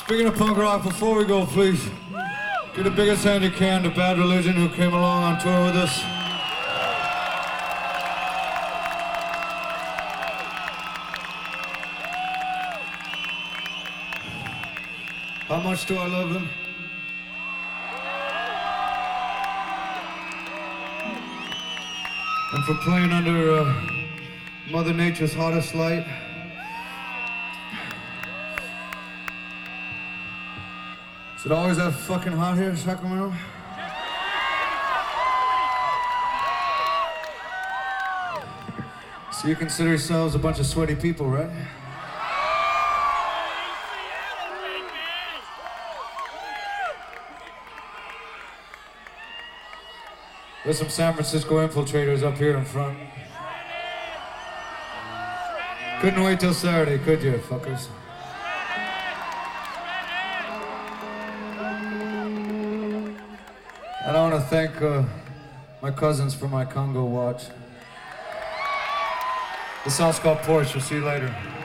Speaking of punk rock, before we go, please, give the biggest hand you can to Bad Religion, who came along on tour with us. How much do I love them? And for playing under Mother Nature's hottest light. Is it always that fucking hot here in Sacramento? So you consider yourselves a bunch of sweaty people, right? There's some San Francisco infiltrators up here in front. Couldn't wait till Saturday, could you, fuckers? And I want to thank my cousins for my Congo watch. The song's called Porsche. We'll see you later.